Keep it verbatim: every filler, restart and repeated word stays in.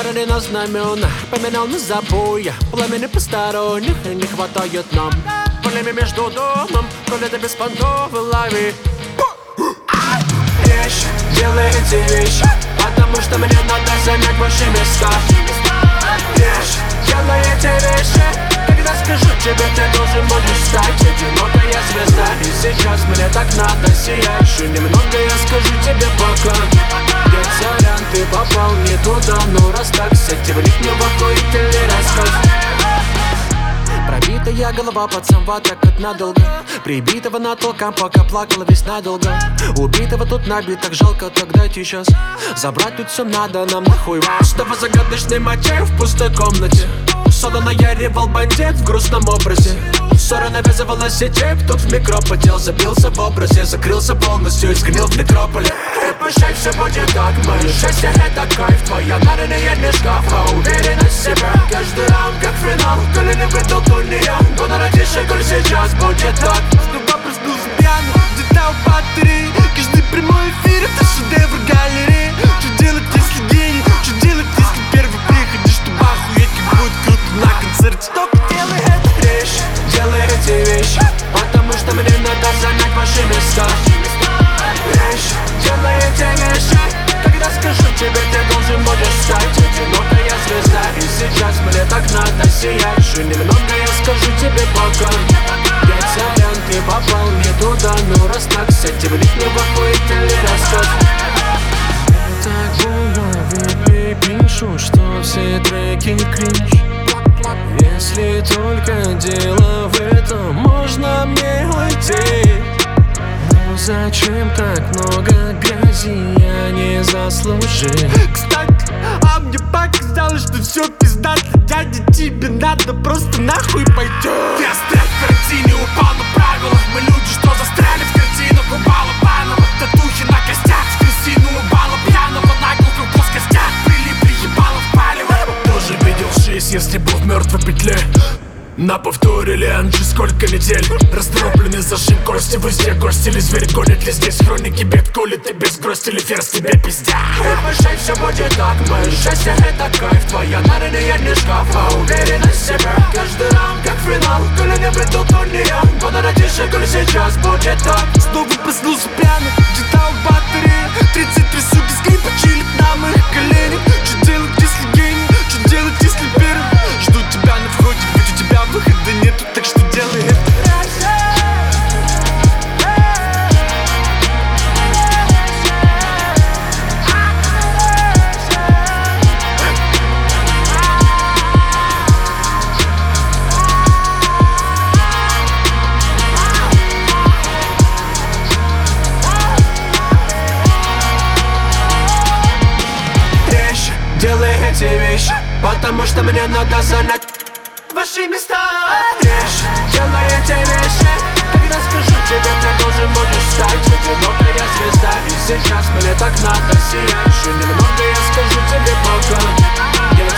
Старые на знамена, поменял на забоя. Пламени посторонних не хватает нам. Полеми между домом, рулеты беспонтовой лови. Речь, делай эти вещи, потому что мне надо занять ваши места. Речь, делай эти вещи, когда скажу тебе, ты должен будешь стать одинокая звезда. И сейчас мне так надо сиять. Еще немного я скажу тебе пока. Дядь, сорян, ты попал не туда. Ну раз так, сядьте в лифт, мне выходит или рассказ. Пробитая голова пацанва так вот надолго. Прибитого натолком, пока плакала весь надолго. Убитого тут набит, так жалко, тогда сейчас забрать тут все надо нам нахуй. Снова загадочный мотив в пустой комнате. Сода наяривал бандит в грустном образе. Ссора навязывала сетей, тут в микро потел. Забился в образе, закрылся полностью и сгнил в некрополе. И пущай все будет так, мое счастье это кайф. Твоя наряная не шкаф, а уверенность в себе. Каждый раунд как финал, коли не выдал турнира. Но на радише, коль сейчас будет так. Снова проснулся пьяный, где-то у батареи. Каждый прямой эфир это шедевр галереи. Что делать, если гений? Что делать, если первый приходишь, чтобы охуеть, как будет круто на концерте? Только делай это. Речь, делай эти вещи, потому что мне надо занять ваши места. Речь, делай эти вещи, когда скажу тебе, ты должен будешь стать одинокая звезда. И сейчас мне так надо сиять. Еще немного я скажу тебе пока. Дядь, сорян, ты попал не туда. Ну раз так, сядьте в лифт, не выходит или рассказ. Так больно, ведь пишу, что все треки не кринж. Если только дело в этом, можно мне уйти. Но зачем так много грязи, я не заслужил. Кстати, а мне показалось, что все пиздато. Дядя, тебе надо просто нахуй пойти. Ты остряк в картине, упал на правилах. Мы люди, что застряли в картинах у Балабанова. Татухи на костях, в трясину упала пьяного. Наглухо в плоскостях, прилипли ебало в палево. Тоже видел жизнь, если был в мертвой петле. На повторе Анджи сколько недель. Раздробленный зажим кости, везде гости или зверь. Гонит ли здесь хроники бед, коли ты без грости или ферзь тебе пиздя. Пущай все будет так, мое счастье это кайф. Твоя наряная не шкаф, а уверенность в себе. Каждый раунд как финал, коли не выдал турнира. Но на радише, коль сейчас будет так. Снова проснулся пьяный, где-то у батареи. Тридцать три суки скрипа чилит на моих коленях. Что делать, если гений? Что делать, если первый? Жду тебя на входе, ведь у тебя выхода нету, так что делай это. Речь, делай эти вещи, потому что мне надо занять ваши места. Речь, делай эти вещи, когда скажу тебе, ты должен будешь стать одинокая звезда. И сейчас мне так надо сиять. Еще немного я скажу тебе пока. Я